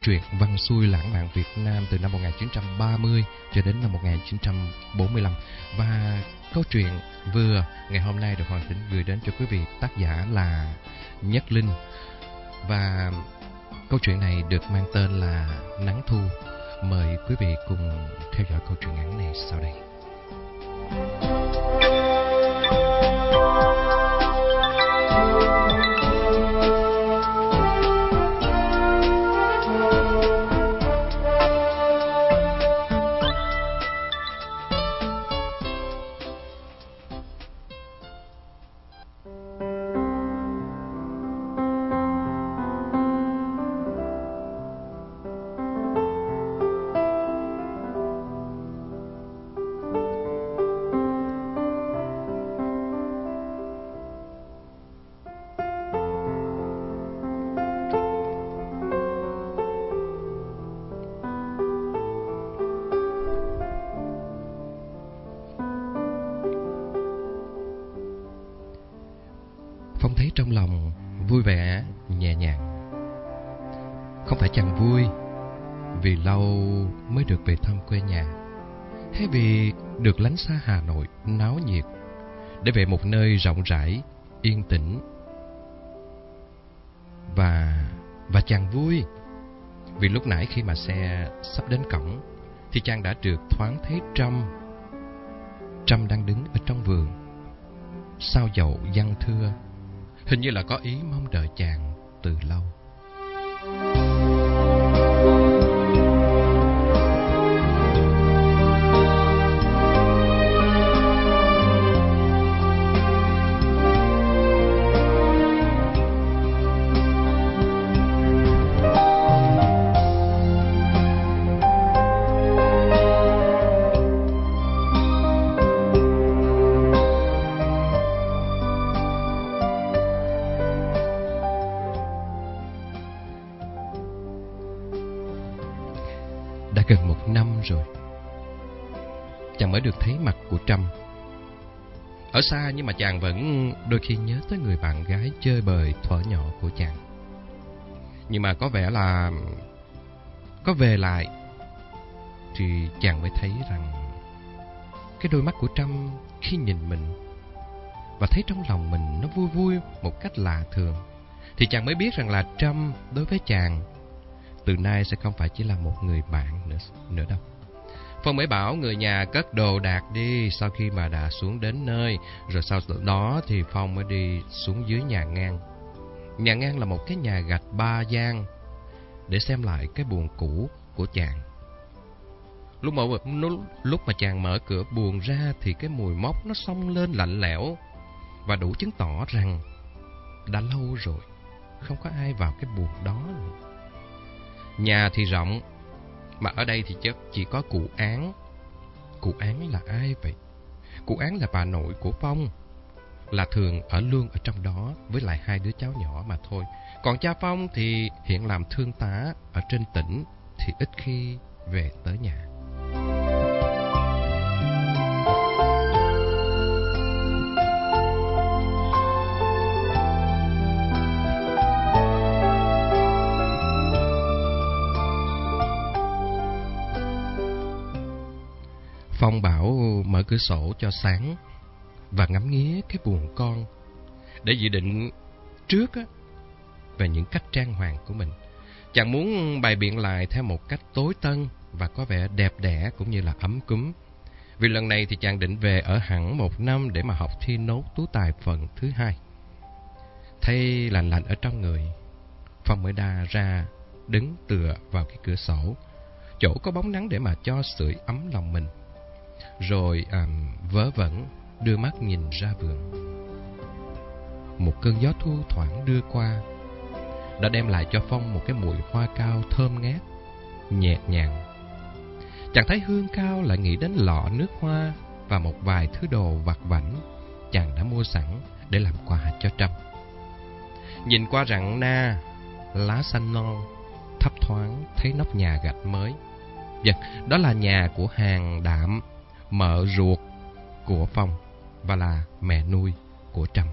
truyện văn xuôi lãng mạn Việt Nam từ năm 1930 cho đến năm 1945. Và câu chuyện vừa ngày hôm nay được Hoàng Tĩnh gửi đến cho quý vị tác giả là Nhất Linh. Và câu chuyện này được mang tên là Nắng Thu. Mời quý vị cùng theo dõi câu chuyện ngắn này sau đây. Phong thấy trong lòng vui vẻ, nhẹ nhàng. Không phải chàng vui vì lâu mới được về thăm quê nhà, hay vì được lánh xa Hà Nội náo nhiệt để về một nơi rộng rãi, yên tĩnh. Và chàng vui vì lúc nãy khi mà xe sắp đến cổng thì chàng đã được thoáng thấy Trâm đang đứng ở trong vườn, sao dậu giăng thưa, hình như là có ý mong đợi chàng từ lâu. Đã gần 1 năm rồi chàng mới được thấy mặt của Trâm. Ở xa nhưng mà chàng vẫn đôi khi nhớ tới người bạn gái chơi bời thuở nhỏ của chàng. Nhưng mà có vẻ là có về lại thì chàng mới thấy rằng cái đôi mắt của Trâm khi nhìn mình và thấy trong lòng mình nó vui vui một cách lạ thường, thì chàng mới biết rằng là Trâm đối với chàng từ nay sẽ không phải chỉ là một người bạn nữa đâu. Phong mới bảo người nhà cất đồ đạc đi sau khi mà đã xuống đến nơi. Rồi sau đó thì Phong mới đi xuống dưới nhà ngang. Nhà ngang là một cái nhà gạch 3 gian để xem lại cái buồng cũ của chàng. Lúc mà chàng mở cửa buồng ra thì cái mùi mốc nó xông lên lạnh lẽo và đủ chứng tỏ rằng đã lâu rồi không có ai vào cái buồng đó nữa. Nhà thì rộng, mà ở đây thì chỉ có cụ Án. Cụ Án là ai vậy? Cụ Án là bà nội của Phong, là thường ở luôn ở trong đó với lại 2 đứa cháu nhỏ mà thôi. Còn cha Phong thì hiện làm thương tá ở trên tỉnh, thì ít khi về tới nhà. Phong bảo mở cửa sổ cho sáng và ngắm nghía cái buồng con để dự định trước về những cách trang hoàng của mình. Chàng muốn bày biện lại theo một cách tối tân và có vẻ đẹp đẽ cũng như là ấm cúng. Vì lần này thì chàng định về ở hẳn 1 năm để mà học thi nốt tú tài phần thứ 2. Thấy lạnh lạnh ở trong người, Phong mới đa ra đứng tựa vào cái cửa sổ, chỗ có bóng nắng để mà cho sưởi ấm lòng mình. Rồi vớ vẩn đưa mắt nhìn ra vườn. Một cơn gió thu thoảng đưa qua đã đem lại cho Phong một cái mùi hoa cao thơm ngát, nhẹ nhàng. Chàng thấy hương cao lại nghĩ đến lọ nước hoa và một vài thứ đồ vặt vãnh chàng đã mua sẵn để làm quà cho Trâm. Nhìn qua rặng na, lá xanh non, thấp thoáng thấy nóc nhà gạch mới. Đó là nhà của hàng Đạm, mợ ruột của Phong và là mẹ nuôi của Trâm.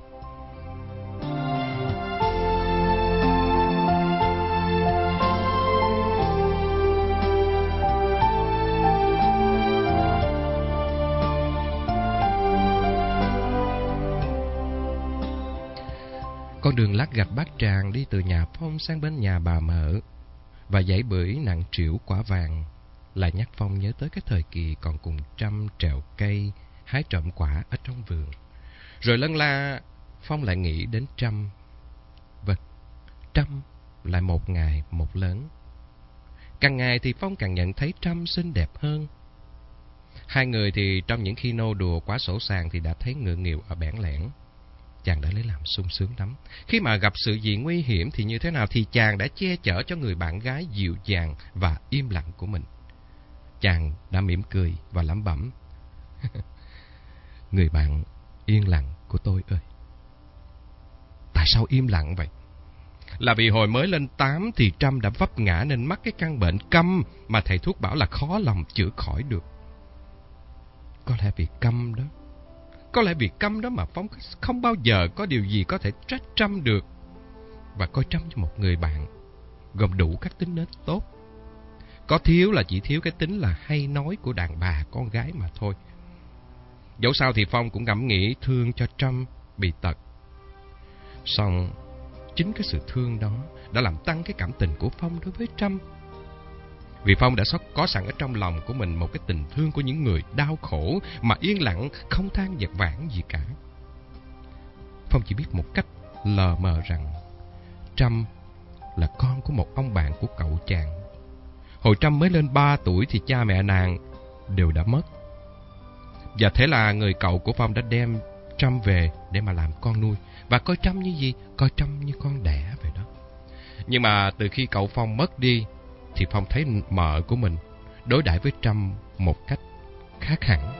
Con đường lát gạch bát tràng đi từ nhà Phong sang bên nhà bà Mợ và dãy bưởi nặng trĩu quả vàng lại nhắc Phong nhớ tới cái thời kỳ còn cùng Trâm trèo cây, hái trộm quả ở trong vườn. Rồi lân la, Phong lại nghĩ đến Trâm. Vâng, Trâm lại một ngày một lớn. Càng ngày thì Phong càng nhận thấy Trâm xinh đẹp hơn. Hai người thì trong những khi nô đùa quá sổ sàng thì đã thấy ngượng nghịu ở bẽn lẽn. Chàng đã lấy làm sung sướng lắm. Khi mà gặp sự gì nguy hiểm thì như thế nào thì chàng đã che chở cho người bạn gái dịu dàng và im lặng của mình. Chàng đã mỉm cười và lẩm bẩm: người bạn yên lặng của tôi ơi. Tại sao im lặng vậy? Là vì hồi mới lên 8 thì Trâm đã vấp ngã nên mắc cái căn bệnh câm mà thầy thuốc bảo là khó lòng chữa khỏi được. Có lẽ vì câm đó. Có lẽ vì câm đó mà Phong không bao giờ có điều gì có thể trách Trâm được. Và coi Trâm như một người bạn gồm đủ các tính nết tốt. Có thiếu là chỉ thiếu cái tính là hay nói của đàn bà con gái mà thôi. Dẫu sao thì Phong cũng ngẫm nghĩ thương cho Trâm bị tật. Song chính cái sự thương đó đã làm tăng cái cảm tình của Phong đối với Trâm. Vì Phong đã có sẵn ở trong lòng của mình một cái tình thương của những người đau khổ mà yên lặng không than vặt vãn gì cả. Phong chỉ biết một cách lờ mờ rằng Trâm là con của một ông bạn của cậu chàng. Hồi Trâm mới lên 3 tuổi thì cha mẹ nàng đều đã mất. Và thế là người cậu của Phong đã đem Trâm về để mà làm con nuôi. Và coi Trâm như gì? Coi Trâm như con đẻ vậy đó. Nhưng mà từ khi cậu Phong mất đi thì Phong thấy mợ của mình đối đãi với Trâm một cách khác hẳn.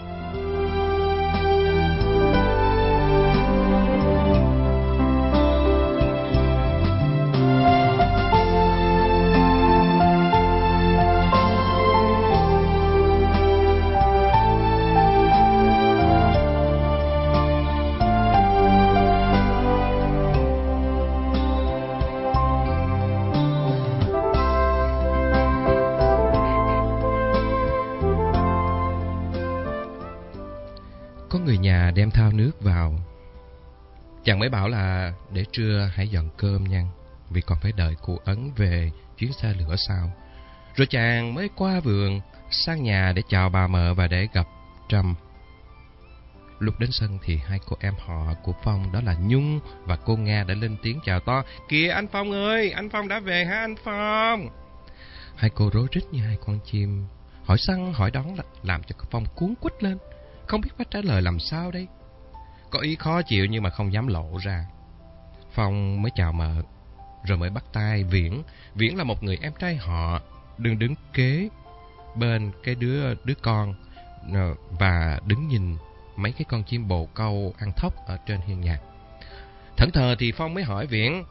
Người nhà đem thao nước vào. Chàng mới bảo là để trưa hãy dọn cơm nha, vì còn phải đợi cụ Ấn về chuyến xe lửa sau. Rồi chàng mới qua vườn sang nhà để chào bà Mợ và để gặp Trâm. Lúc đến sân thì hai cô em họ của Phong, đó là Nhung và cô Nga, đã lên tiếng chào to: "Kìa anh Phong ơi, anh Phong đã về hả anh Phong?" Hai cô rối rít như hai con chim, hỏi săn hỏi đón làm cho Phong cuống quýt lên, không biết phải trả lời làm sao đây. Có ý khó chịu nhưng mà không dám lộ ra. Phong mới chào Mợ, rồi mới bắt tay Viễn. Viễn là một người em trai họ, đứng kế bên cái đứa con và đứng nhìn mấy cái con chim bồ câu ăn thóc ở trên hiên nhà. Thẫn thờ thì Phong mới hỏi Viễn: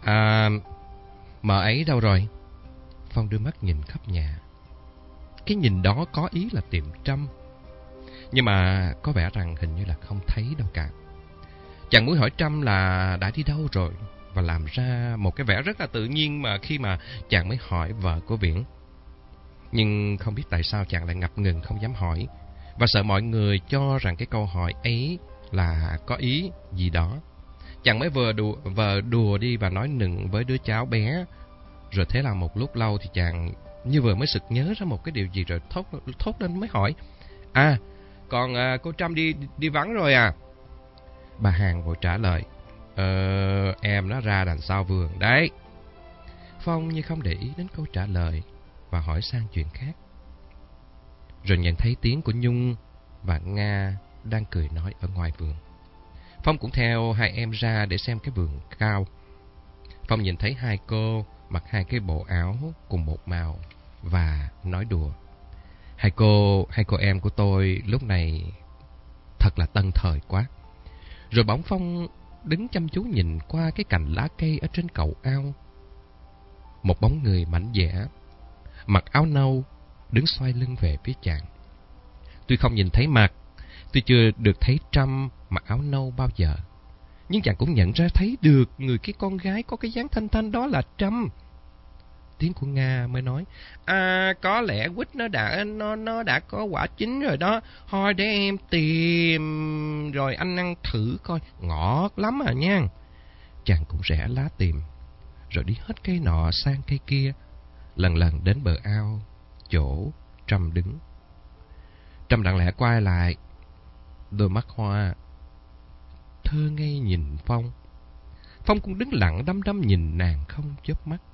Mợ ấy đâu rồi? Phong đưa mắt nhìn khắp nhà. Cái nhìn đó có ý là tìm Trâm, nhưng mà có vẻ rằng hình như là không thấy đâu cả. Chàng muốn hỏi Trâm là đã đi đâu rồi, và làm ra một cái vẻ rất là tự nhiên mà khi mà chàng mới hỏi vợ của Viễn. Nhưng không biết tại sao chàng lại ngập ngừng không dám hỏi, và sợ mọi người cho rằng cái câu hỏi ấy là có ý gì đó. Chàng mới vừa đùa đi và nói nựng với đứa cháu bé. Rồi thế là một lúc lâu thì chàng như vừa mới sực nhớ ra một cái điều gì rồi thốt lên mới hỏi: Còn cô Trâm đi vắng rồi à? Bà Hàn vội trả lời: Em nó ra đằng sau vườn đấy. Phong như không để ý đến câu trả lời và hỏi sang chuyện khác. Rồi nhận thấy tiếng của Nhung và Nga đang cười nói ở ngoài vườn. Phong cũng theo hai em ra để xem cái vườn cao. Phong nhìn thấy hai cô mặc hai cái bộ áo cùng một màu và nói đùa: Hai cô em của tôi lúc này thật là tân thời quá. Rồi bỗng Phong đứng chăm chú nhìn qua cái cành lá cây ở trên cầu ao. Một bóng người mảnh dẻ, mặc áo nâu, đứng xoay lưng về phía chàng. Tuy không nhìn thấy mặt, tuy chưa được thấy Trâm mặc áo nâu bao giờ, nhưng chàng cũng nhận ra thấy được người cái con gái có cái dáng thanh thanh đó là Trâm. Tiếng của Nga mới nói: Có lẽ quýt nó đã có quả chín rồi đó. Thôi để em tìm rồi anh ăn thử coi, ngọt lắm à nha. chàng cũng rẽ lá tìm, rồi đi hết cây nọ sang cây kia, lần lần đến bờ ao, chỗ Trâm đứng. Trâm lặng lẽ quay lại, đôi mắt hoa thơ ngây nhìn Phong. Phong cũng đứng lặng đăm đăm nhìn nàng không chớp mắt.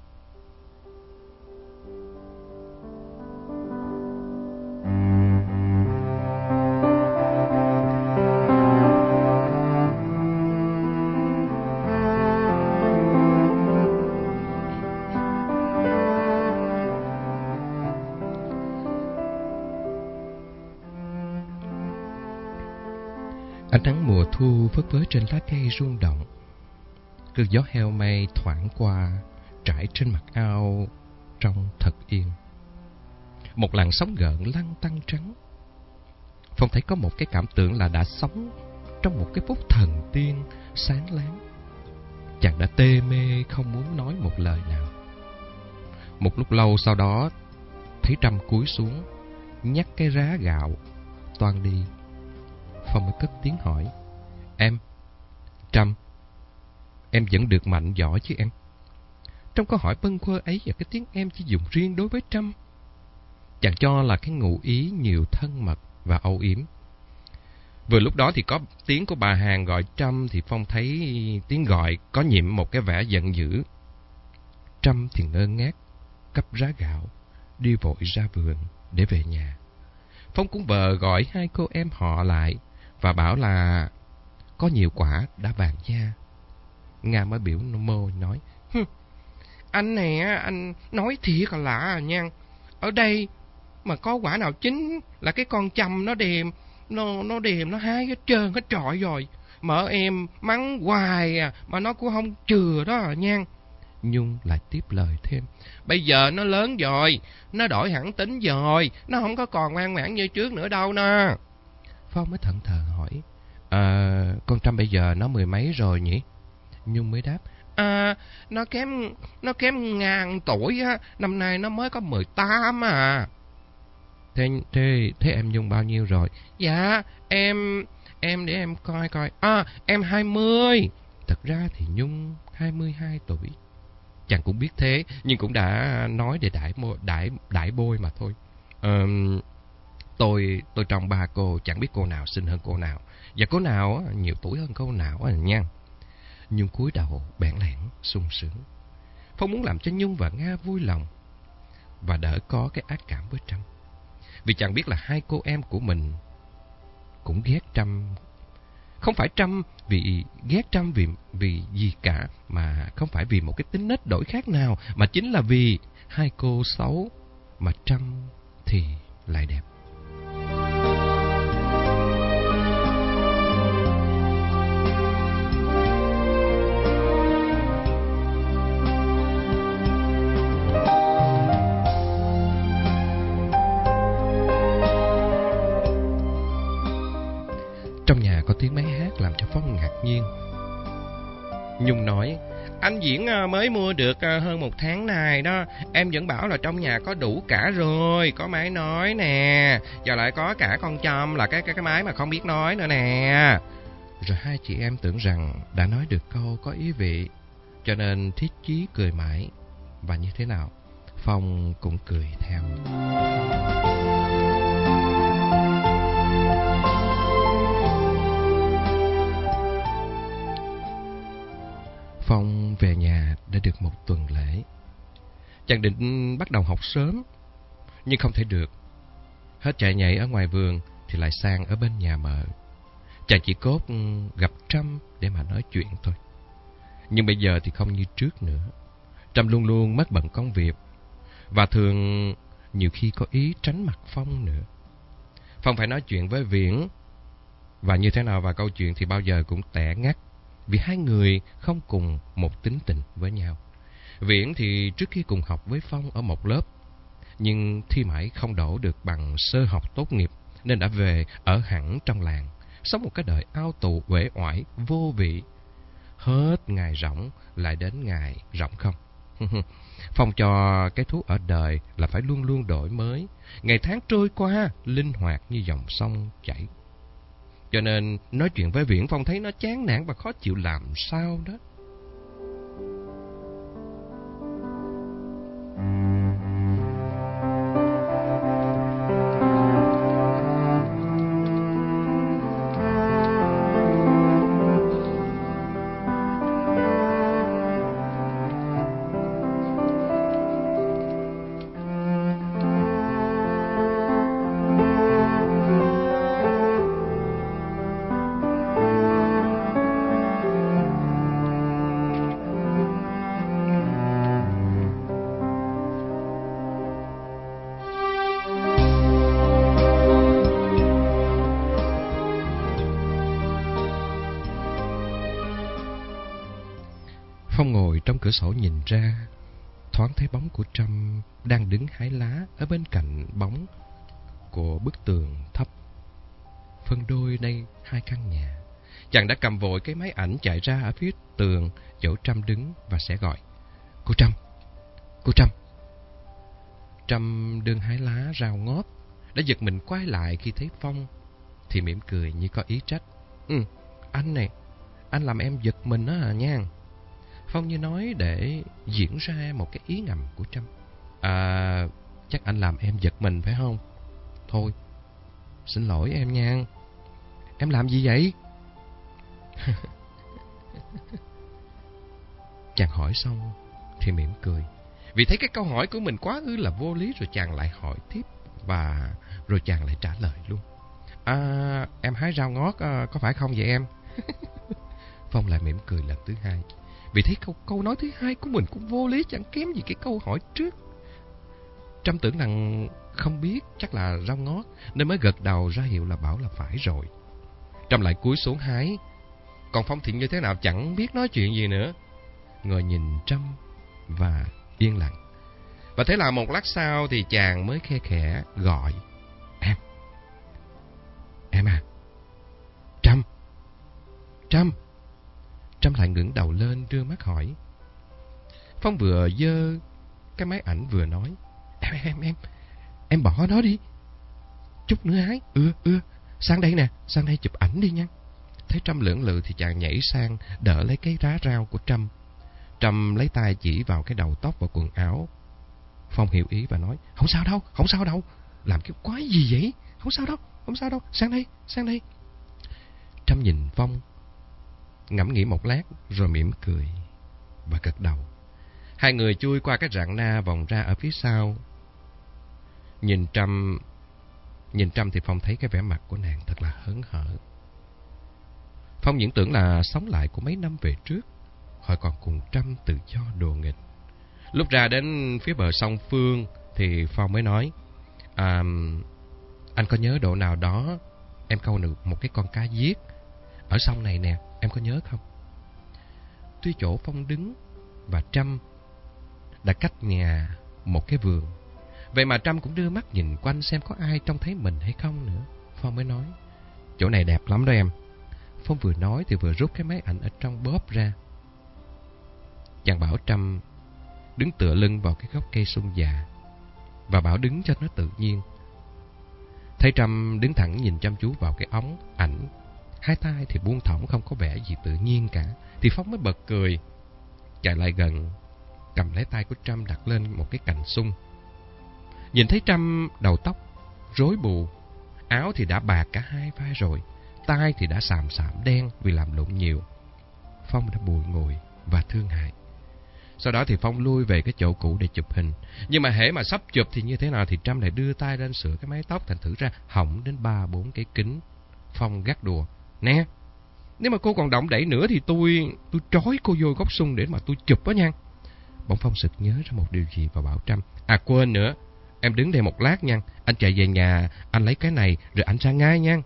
Ánh nắng mùa thu phất phới trên lá cây rung động. Cơn gió heo may thoảng qua, trải trên mặt ao trông thật yên. Một làn sóng gợn lăn tăn trắng. Phong thấy có một cái cảm tưởng là đã sống trong một cái phút thần tiên sáng láng. Chàng đã tê mê không muốn nói một lời nào. Một lúc lâu sau đó, thấy Trâm cúi xuống, nhắc cái rá gạo toan đi. Phong mới cất tiếng hỏi: Em, Trâm, em vẫn được mạnh giỏi chứ em? Trong câu hỏi bâng quơ ấy và cái tiếng em chỉ dùng riêng đối với Trâm, chàng cho là cái ngụ ý nhiều thân mật và âu yếm. Vừa lúc đó thì có tiếng của bà hàng gọi Trâm, thì Phong thấy tiếng gọi có nhiệm một cái vẻ giận dữ. Trâm thì ngơ ngác, cắp rá gạo, đi vội ra vườn để về nhà. Phong cũng vờ gọi hai cô em họ lại và bảo là có nhiều quả đã bàn gia. Nga mới biểu môi nói: Anh nè, anh nói thiệt là nha. Ở đây mà có quả nào chín là cái con châm nó đềm, nó hái hết trơn hết trọi rồi. Mợ em mắng hoài mà nó cũng không chừa đó nha. Nhung lại tiếp lời thêm: Bây giờ nó lớn rồi, nó đổi hẳn tính rồi, nó không có còn ngoan ngoãn như trước nữa đâu nè. Phong mới thẫn thờ hỏi: Con Trâm bây giờ nó 10 mấy rồi nhỉ? Nhung mới đáp: Nó kém ngàn tuổi á, năm nay nó mới có 18 à. Thế em Nhung bao nhiêu rồi? Dạ, em để em coi. Em 20. Thật ra thì Nhung 22 tuổi. Chàng cũng biết thế, nhưng cũng đã nói để đãi bôi mà thôi. Tôi trong ba cô, chẳng biết cô nào xinh hơn cô nào, và cô nào nhiều tuổi hơn cô nào nha. Nhung cúi đầu bẽn lẽn sung sướng. Phong muốn làm cho Nhung và Nga vui lòng và đỡ có cái ác cảm với Trâm, vì chàng biết là hai cô em của mình cũng ghét Trâm. Không phải Trâm vì ghét Trâm vì gì cả, mà không phải vì một cái tính nết đổi khác nào, mà chính là vì hai cô xấu mà Trâm thì lại đẹp. Trong nhà có tiếng máy hát làm cho Phong ngạc nhiên. Nhung nói: Anh Diễn mới mua được hơn 1 tháng này đó. Em vẫn bảo là trong nhà có đủ cả rồi. Có máy nói nè, giờ lại có cả con Trâm là cái máy mà không biết nói nữa nè. Rồi hai chị em tưởng rằng đã nói được câu có ý vị, cho nên thiết chí cười mãi. Và như thế nào, Phong cũng cười theo. Phong về nhà đã được 1 tuần lễ. Chàng định bắt đầu học sớm, nhưng không thể được. Hết chạy nhảy ở ngoài vườn thì lại sang ở bên nhà mợ. Chàng chỉ cốt gặp Trâm để mà nói chuyện thôi. Nhưng bây giờ thì không như trước nữa. Trâm luôn luôn mất bận công việc, và thường nhiều khi có ý tránh mặt Phong nữa. Phong phải nói chuyện với Viễn, và như thế nào vào câu chuyện thì bao giờ cũng tẻ ngắt, vì hai người không cùng một tính tình với nhau. Viễn thì trước khi cùng học với Phong ở một lớp, nhưng thi mãi không đổ được bằng sơ học tốt nghiệp, nên đã về ở hẳn trong làng, sống một cái đời ao tù uể oải vô vị. Hết ngày rỗng lại đến ngày rỗng không. Phong cho cái thú ở đời là phải luôn luôn đổi mới, ngày tháng trôi qua linh hoạt như dòng sông chảy. Cho nên nói chuyện với Viễn, Phong thấy nó chán nản và khó chịu làm sao đó. cửa sổ nhìn ra, thoáng thấy bóng của Trâm đang đứng hái lá ở bên cạnh bóng của bức tường thấp phân đôi đây hai căn nhà. Chàng đã cầm vội cái máy ảnh chạy ra ở phía tường chỗ Trâm đứng và sẽ gọi: "Cô Trâm! Cô Trâm!" Trâm đương hái lá rau ngót, đã giật mình quay lại khi thấy Phong, thì mỉm cười như có ý trách: Anh này, anh làm em giật mình đó à nha." Phong như nói để diễn ra một cái ý ngầm của Trâm: Chắc anh làm em giật mình phải không? Thôi, xin lỗi em nha. Em làm gì vậy? Chàng hỏi xong thì mỉm cười, vì thấy cái câu hỏi của mình quá ư là vô lý, rồi chàng lại hỏi tiếp, và rồi chàng lại trả lời luôn: Em hái rau ngót có phải không vậy em? Phong lại mỉm cười lần thứ hai, vì thấy câu nói thứ hai của mình cũng vô lý chẳng kém gì cái câu hỏi trước. Trâm tưởng rằng không biết, chắc là rau ngót, nên mới gật đầu ra hiệu là bảo là phải rồi. Trâm lại cúi xuống hái, còn Phong thì như thế nào chẳng biết nói chuyện gì nữa, ngồi nhìn Trâm và yên lặng. Và thế là một lát sau thì chàng mới khe khẽ gọi: Em à, Trâm, Trâm. Trâm lại ngẩng đầu lên đưa mắt hỏi. Phong vừa giơ cái máy ảnh vừa nói: Em bỏ nó đi, chút nữa hái. Sang đây nè, sang đây chụp ảnh đi nha. Thấy Trâm lưỡng lự thì chàng nhảy sang đỡ lấy cái rá rau của Trâm. Trâm lấy tay chỉ vào cái đầu tóc và quần áo. Phong hiểu ý và nói: Không sao đâu, làm cái quái gì vậy? Không sao đâu, sang đây. Trâm nhìn Phong, ngẫm nghĩ một lát rồi mỉm cười và gật đầu. Hai người chui qua cái rặng na vòng ra ở phía sau. Nhìn Trâm thì Phong thấy cái vẻ mặt của nàng thật là hớn hở. Phong những tưởng là sống lại của mấy năm về trước, hồi còn cùng Trâm tự do đùa nghịch. Lúc ra đến phía bờ sông Phương thì Phong mới nói: Anh có nhớ độ nào đó em câu được một cái con cá giết ở sông này nè, em có nhớ không? Tuy chỗ Phong đứng và Trâm đã cách nhà một cái vườn, vậy mà Trâm cũng đưa mắt nhìn quanh xem có ai trông thấy mình hay không nữa. Phong mới nói: Chỗ này đẹp lắm đó em. Phong vừa nói thì vừa rút cái máy ảnh ở trong bóp ra. Chàng bảo Trâm đứng tựa lưng vào cái gốc cây sung già và bảo đứng cho nó tự nhiên. Thấy Trâm đứng thẳng nhìn chăm chú vào cái ống ảnh, hai tay thì buông thõng không có vẻ gì tự nhiên cả, thì Phong mới bật cười, chạy lại gần, cầm lấy tay của Trâm đặt lên một cái cành sung. Nhìn thấy Trâm đầu tóc rối bù, áo thì đã bạc cả hai vai rồi, tai thì đã xàm xạm đen vì làm lụng nhiều. Phong đã bùi ngùi và thương hại. Sau đó thì Phong lui về cái chỗ cũ để chụp hình. Nhưng mà hễ mà sắp chụp thì như thế nào thì Trâm lại đưa tay lên sửa cái mái tóc, thành thử ra hỏng đến 3-4 cái kính. Phong gắt đùa: Nè, nếu mà cô còn động đẩy nữa thì tôi trói cô vô gốc sung để mà tôi chụp đó nha. Bỗng Phong sực nhớ ra một điều gì và bảo Trâm: Quên nữa, em đứng đây một lát nha, anh chạy về nhà, anh lấy cái này rồi anh ra ngay nha.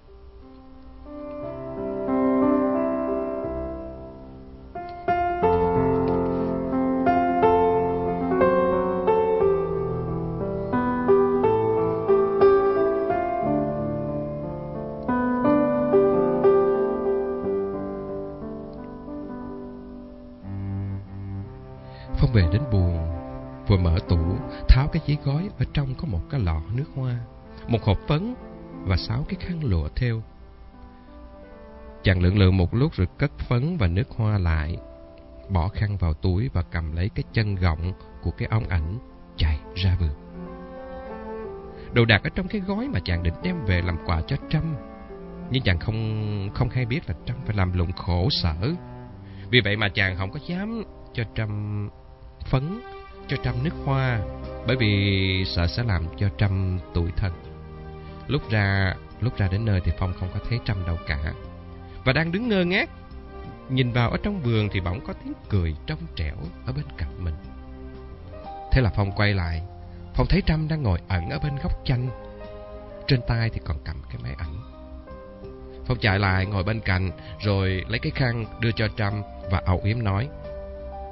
Phong về đến buồng, vừa mở tủ, tháo cái giấy gói, ở trong có một cái lọ nước hoa, một hộp phấn và 6 cái khăn lụa thêu. Chàng lưỡng lự một lúc rồi cất phấn và nước hoa lại, bỏ khăn vào túi và cầm lấy cái chân gọng của cái ống ảnh chạy ra vườn. Đồ đạc ở trong cái gói mà chàng định đem về làm quà cho Trâm, nhưng chàng không hay biết là Trâm phải làm lụng khổ sở. Vì vậy mà chàng không có dám cho Trâm phấn, cho Trâm nước hoa, bởi vì sợ sẽ làm cho Trâm tủi thân. Lúc ra đến nơi thì Phong không có thấy Trâm đâu cả, và đang đứng ngơ ngác nhìn vào ở trong vườn thì bỗng có tiếng cười trong trẻo ở bên cạnh mình. Thế là Phong quay lại, Phong thấy Trâm đang ngồi ẩn ở bên gốc chanh, trên tay thì còn cầm cái máy ảnh. Phong chạy lại ngồi bên cạnh rồi lấy cái khăn đưa cho Trâm và âu yếm nói: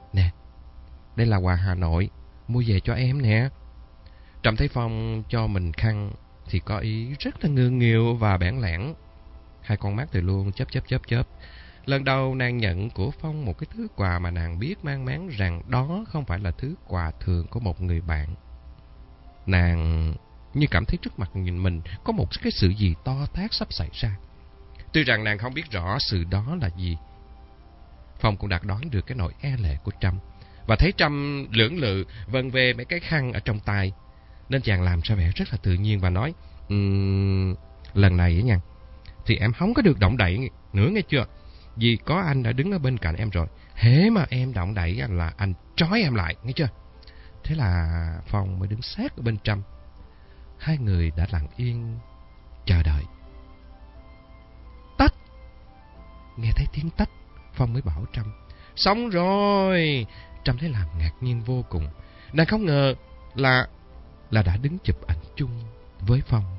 Nè, đây là quà Hà Nội, mua về cho em nè. Trâm thấy Phong cho mình khăn thì có ý rất là ngượng nghịu và bẽn lẽn. Hai con mắt thì luôn chớp. Lần đầu nàng nhận của Phong một cái thứ quà mà nàng biết mang máng rằng đó không phải là thứ quà thường của một người bạn. Nàng như cảm thấy trước mặt nhìn mình có một cái sự gì to tát sắp xảy ra. Tuy rằng nàng không biết rõ sự đó là gì. Phong cũng đã đoán được cái nỗi e lệ của Trâm, và thấy Trâm lưỡng lự vần về mấy cái khăn ở trong tay, nên chàng làm ra vẻ rất là tự nhiên và nói: lần này ấy nha, thì em không có được động đậy nữa nghe chưa? Vì có anh đã đứng ở bên cạnh em rồi. Hễ mà em động đậy là anh trói em lại, nghe chưa? Thế là Phong mới đứng sát ở bên Trâm. Hai người đã lặng yên chờ đợi. Tách! Nghe thấy tiếng tách, Phong mới bảo Trâm: xong rồi! Trâm thấy làm ngạc nhiên vô cùng. Nàng không ngờ là đã đứng chụp ảnh chung với Phong.